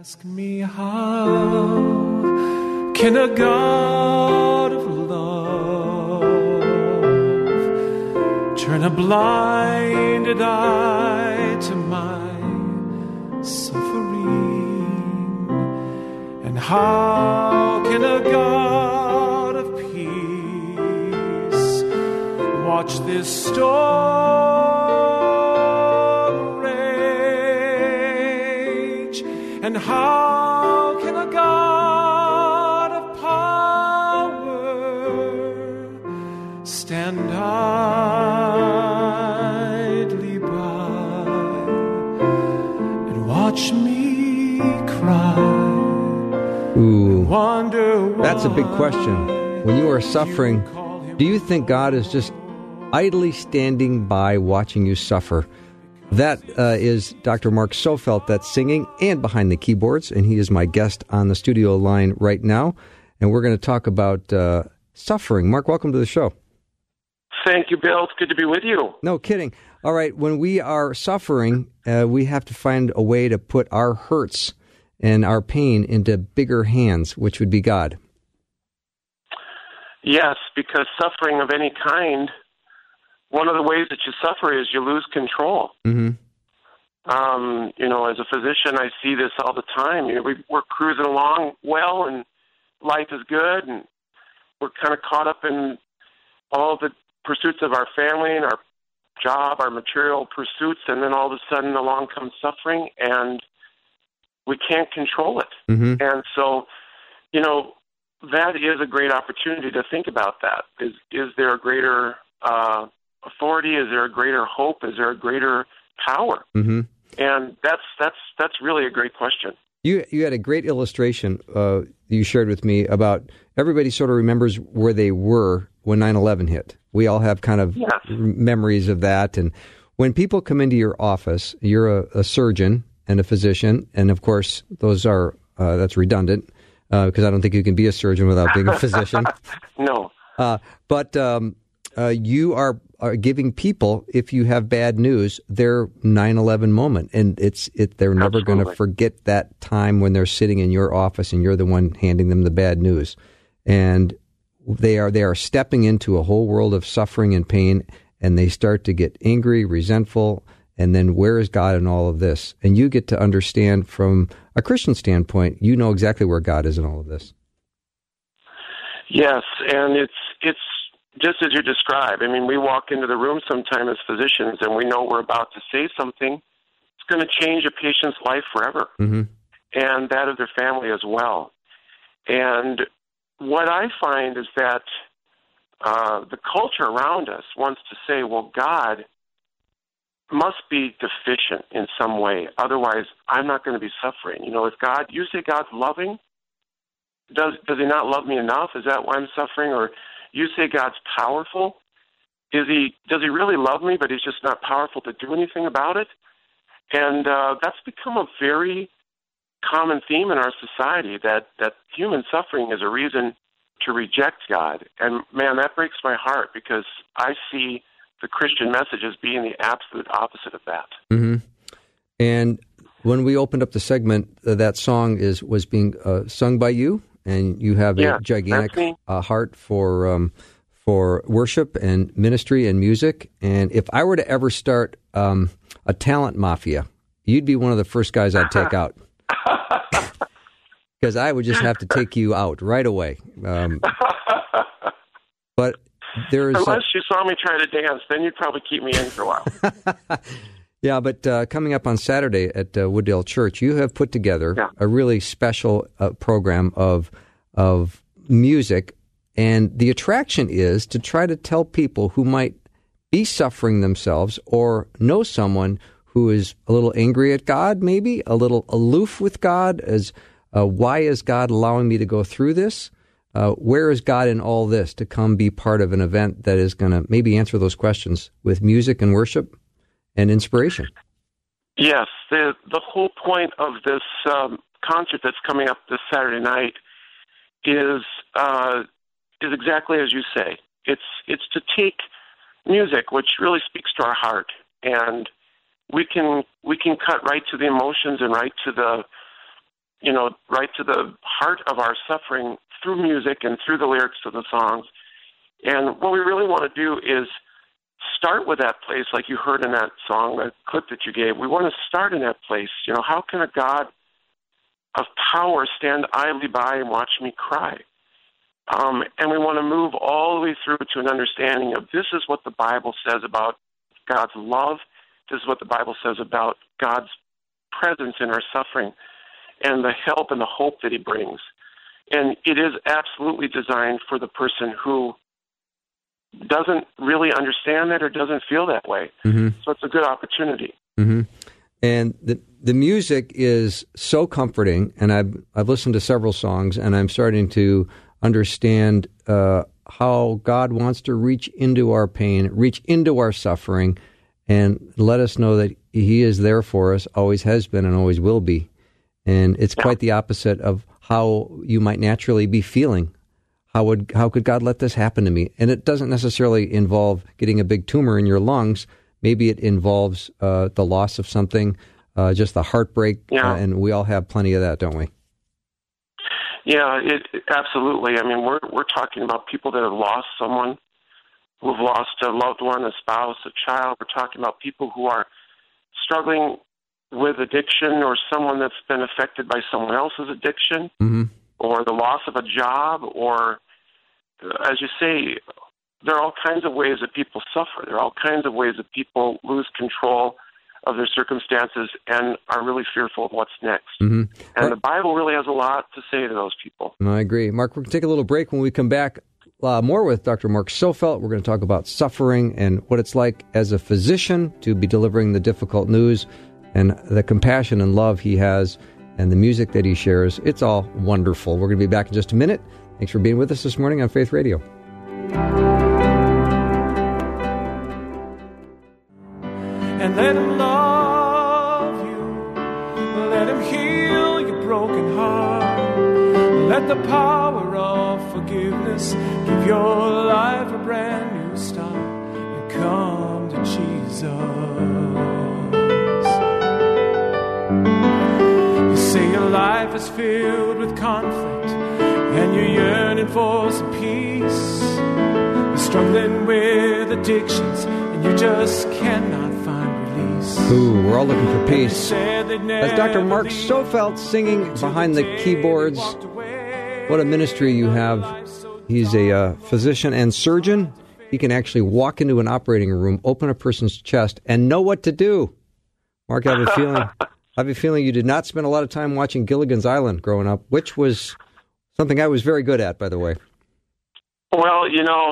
Ask me how can a God of love turn a blinded eye to my suffering? And how can a God of peace watch this storm rage? And how can a God of power stand idly by and watch me cry? Ooh, Wonder why. that's a big question. When you are suffering, do you think God is just idly standing by watching you suffer? That is Dr. Mark Sofelt that's singing and behind the keyboards, and he is my guest on the studio line right now. And we're going to talk about suffering. Mark, welcome to the show. Thank you, Bill. It's good to be with you. No kidding. All right, when we are suffering, we have to find a way to put our hurts and our pain into bigger hands, which would be God. Yes, because suffering of any kind, one of the ways that you suffer is you lose control. Mm-hmm. As a physician, I see this all the time. We're cruising along well, and life is good, and we're kind of caught up in all the pursuits of our family and our job, our material pursuits, and then all of a sudden along comes suffering, and we can't control it. Mm-hmm. And so, that is a great opportunity to think about that. Is there a greater authority? Is there a greater hope? Is there a greater power? Mm-hmm. And that's really a great question. You had a great illustration you shared with me about everybody sort of remembers where they were when 9/11 hit. We all have kind of memories of that. And when people come into your office, you're a surgeon and a physician, and of course those are that's redundant because I don't think you can be a surgeon without being a physician. No. But you are giving people, if you have bad news, their 9/11 moment, and they're never going to forget that time when they're sitting in your office and you're the one handing them the bad news, and they are stepping into a whole world of suffering and pain, and they start to get angry, resentful, and then where is God in all of this? And you get to understand from a Christian standpoint, you know exactly where God is in all of this. Yes, and it's just as you describe. I mean, we walk into the room sometime as physicians, and we know we're about to say something. It's going to change a patient's life forever, mm-hmm. and that of their family as well. And what I find is that the culture around us wants to say, well, God must be deficient in some way. Otherwise, I'm not going to be suffering. If God, you say God's loving, does he not love me enough? Is that why I'm suffering? Or you say God's powerful. Does he really love me, but he's just not powerful to do anything about it? And that's become a very common theme in our society, that human suffering is a reason to reject God. And, man, that breaks my heart because I see the Christian message as being the absolute opposite of that. Mm-hmm. And when we opened up the segment, that song was being sung by you, and you have a gigantic heart for worship and ministry and music. And if I were to ever start a talent mafia, you'd be one of the first guys I'd take out. Because I would just have to take you out right away. But there is unless you saw me try to dance, then you'd probably keep me in for a while. Yeah, but coming up on Saturday at Wooddale Church, you have put together a really special program of music, and the attraction is to try to tell people who might be suffering themselves or know someone who is a little angry at God, maybe a little aloof with God, as why is God allowing me to go through this? Where is God in all this, to come be part of an event that is going to maybe answer those questions with music and worship and inspiration? Yes, the whole point of this concert that's coming up this Saturday night is exactly as you say. It's to take music, which really speaks to our heart, and we can cut right to the emotions and right to the right to the heart of our suffering through music and through the lyrics of the songs. And what we really want to do is start with that place, like you heard in that song, that clip that you gave. We want to start in that place. How can a God of power stand idly by and watch me cry? And we want to move all the way through to an understanding of this is what the Bible says about God's love. This is what the Bible says about God's presence in our suffering and the help and the hope that he brings. And it is absolutely designed for the person who doesn't really understand that or doesn't feel that way. Mm-hmm. So it's a good opportunity. Mm-hmm. And the music is so comforting, and I've listened to several songs, and I'm starting to understand how God wants to reach into our pain, reach into our suffering, and let us know that he is there for us, always has been and always will be. And it's quite the opposite of how you might naturally be feeling. How could God let this happen to me? And it doesn't necessarily involve getting a big tumor in your lungs. Maybe it involves the loss of something, just the heartbreak, and we all have plenty of that, don't we? Yeah, absolutely. I mean, we're talking about people that have lost someone, who've lost a loved one, a spouse, a child. We're talking about people who are struggling with addiction or someone that's been affected by someone else's addiction, mm-hmm. or the loss of a job, or, as you say, there are all kinds of ways that people suffer. There are all kinds of ways that people lose control of their circumstances and are really fearful of what's next. Mm-hmm. And the Bible really has a lot to say to those people. I agree. Mark, we're going to take a little break. When we come back, more with Dr. Mark Sofelt. We're going to talk about suffering and what it's like as a physician to be delivering the difficult news and the compassion and love he has and the music that he shares. It's all wonderful. We're going to be back in just a minute. Thanks for being with us this morning on Faith Radio. And let him love you. Let him heal your broken heart. Let the power of forgiveness give your life a brand new start. And come to Jesus. You say your life is filled with conflict and you're yearning for some peace. You're struggling with addictions and you just cannot find release. Ooh, we're all looking for peace. That's Dr. Mark Sofelt singing behind the keyboards. What a ministry you have. He's a physician and surgeon. He can actually walk into an operating room, open a person's chest, and know what to do. Mark, I have a feeling you did not spend a lot of time watching Gilligan's Island growing up, which was something I was very good at, by the way. Well,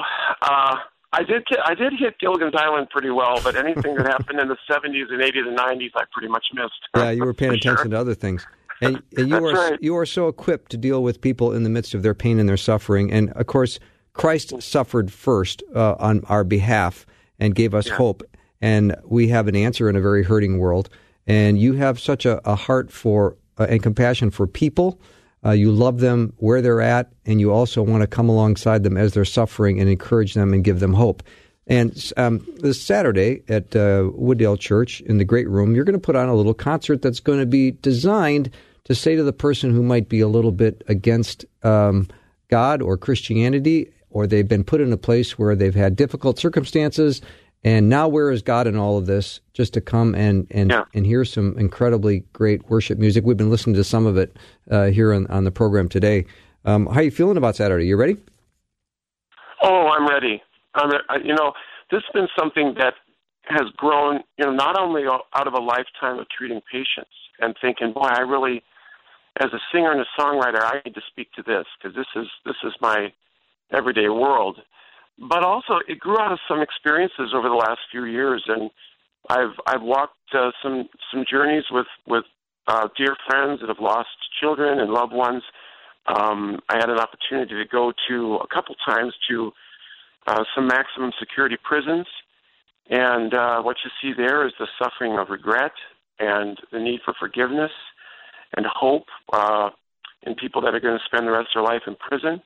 I did hit Gilligan's Island pretty well, but anything that happened in the 70s and 80s and 90s, I pretty much missed. Yeah, you were paying attention to other things. And you are so equipped to deal with people in the midst of their pain and their suffering. And, of course, Christ suffered first on our behalf and gave us hope. And we have an answer in a very hurting world. And you have such a heart for and compassion for people. You love them where they're at, and you also want to come alongside them as they're suffering and encourage them and give them hope. And this Saturday at Wooddale Church in the Great Room, you're going to put on a little concert that's going to be designed to say to the person who might be a little bit against God or Christianity, or they've been put in a place where they've had difficult circumstances, and now where is God in all of this, just to come and hear some incredibly great worship music. We've been listening to some of it here on the program today. How are you feeling about Saturday? You ready? Oh, I'm ready. This has been something that has grown, not only out of a lifetime of treating patients and thinking, boy, I really, as a singer and a songwriter, I need to speak to this because this is my everyday world. But also, it grew out of some experiences over the last few years, and I've walked some journeys with dear friends that have lost children and loved ones. I had an opportunity to go to a couple times to some maximum security prisons, and what you see there is the suffering of regret and the need for forgiveness and hope in people that are going to spend the rest of their life in prison.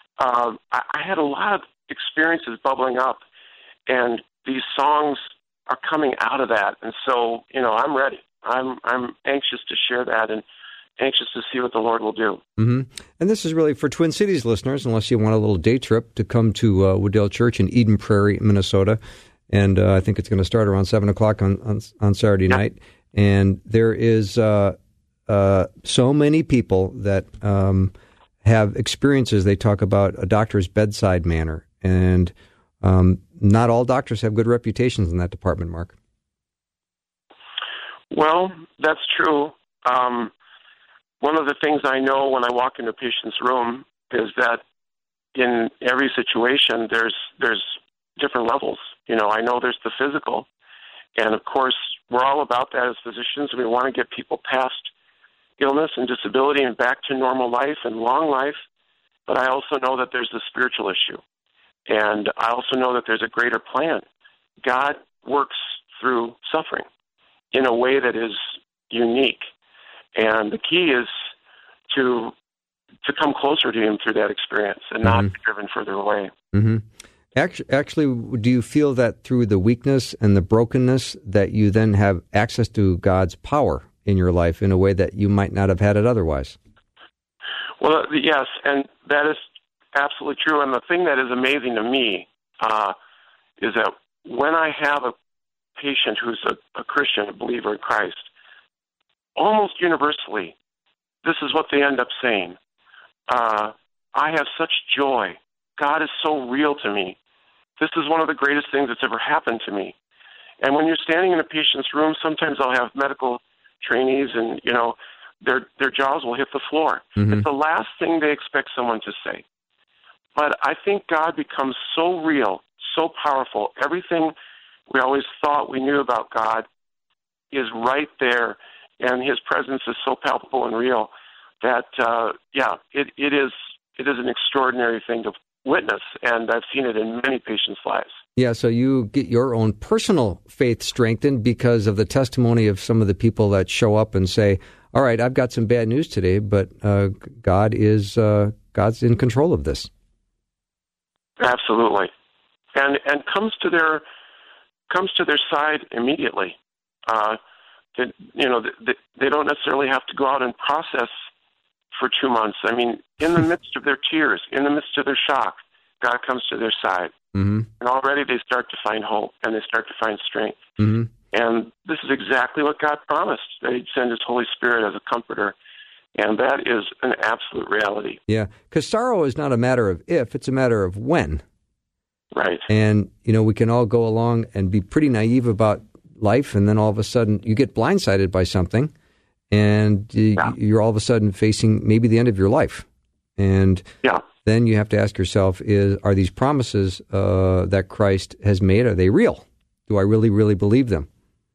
I had a lot of experiences bubbling up, and these songs are coming out of that, and so I'm ready. I'm anxious to share that and anxious to see what the Lord will do. Mm-hmm. And this is really for Twin Cities listeners, unless you want a little day trip to come to Wooddale Church in Eden Prairie, Minnesota. And I think it's going to start around 7 o'clock on Saturday night. And there is so many people that have experiences. They talk about a doctor's bedside manner. And not all doctors have good reputations in that department, Mark. Well, that's true. One of the things I know when I walk into a patient's room is that in every situation, there's different levels. I know there's the physical, and of course, we're all about that as physicians. We want to get people past illness and disability and back to normal life and long life. But I also know that there's the spiritual issue, and I also know that there's a greater plan. God works through suffering in a way that is unique. And the key is to come closer to Him through that experience and not be driven further away. Mm-hmm. Actually, do you feel that through the weakness and the brokenness that you then have access to God's power in your life in a way that you might not have had it otherwise? Well, yes, and that is absolutely true. And the thing that is amazing to me is that when I have a patient who's a Christian, a believer in Christ, almost universally, this is what they end up saying. I have such joy. God is so real to me. This is one of the greatest things that's ever happened to me. And when you're standing in a patient's room, sometimes I'll have medical trainees and, their jaws will hit the floor. Mm-hmm. It's the last thing they expect someone to say. But I think God becomes so real, so powerful. Everything we always thought we knew about God is right there, and His presence is so palpable and real that, it is an extraordinary thing to witness, and I've seen it in many patients' lives. Yeah, so you get your own personal faith strengthened because of the testimony of some of the people that show up and say, all right, I've got some bad news today, but God's in control of this. Absolutely. And comes to their side immediately. They don't necessarily have to go out and process for 2 months. I mean, in the midst of their tears, in the midst of their shock, God comes to their side. Mm-hmm. And already they start to find hope, and they start to find strength. Mm-hmm. And this is exactly what God promised, that He'd send His Holy Spirit as a comforter. And that is an absolute reality. Yeah, because sorrow is not a matter of if, it's a matter of when. Right. And, we can all go along and be pretty naive about life, and then all of a sudden you get blindsided by something, and you're all of a sudden facing maybe the end of your life. And then you have to ask yourself, are these promises that Christ has made, are they real? Do I really, really believe them?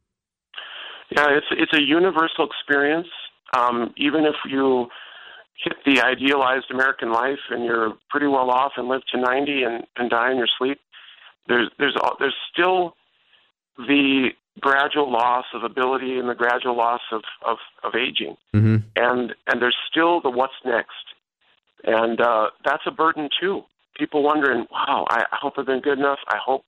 Yeah, it's a universal experience. Even if you hit the idealized American life and you're pretty well off and live to 90 and die in your sleep, there's still the gradual loss of ability and the gradual loss of aging. Mm-hmm. And there's still the what's next. And that's a burden, too. People wondering, wow, I hope I've been good enough. I hope,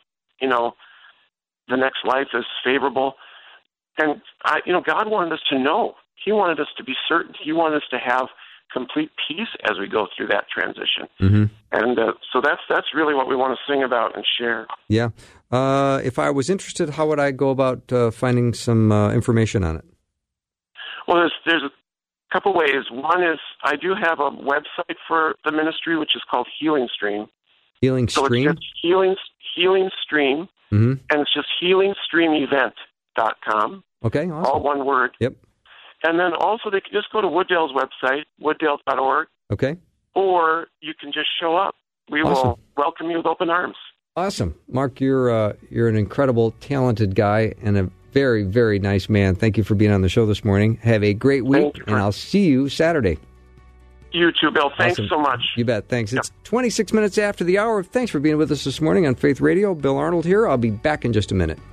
the next life is favorable. And, God wanted us to know. He wanted us to be certain. He wanted us to have complete peace as we go through that transition. Mm-hmm. And so that's really what we want to sing about and share. Yeah. If I was interested, how would I go about finding some information on it? Well, there's a couple ways. One is I do have a website for the ministry, which is called Healing Stream. Healing Stream? So it's just Healing Stream, and it's just healingstreamevent.com. Okay, awesome. All one word. Yep. And then also they can just go to Wooddale's website, wooddale.org. Okay. Or you can just show up. We will welcome you with open arms. Awesome. Mark, you're an incredible, talented guy and a very, very nice man. Thank you for being on the show this morning. Have a great week, and I'll see you Saturday. You too, Bill. Thanks so much. You bet. Thanks. Yep. It's 26 minutes after the hour. Thanks for being with us this morning on Faith Radio. Bill Arnold here. I'll be back in just a minute.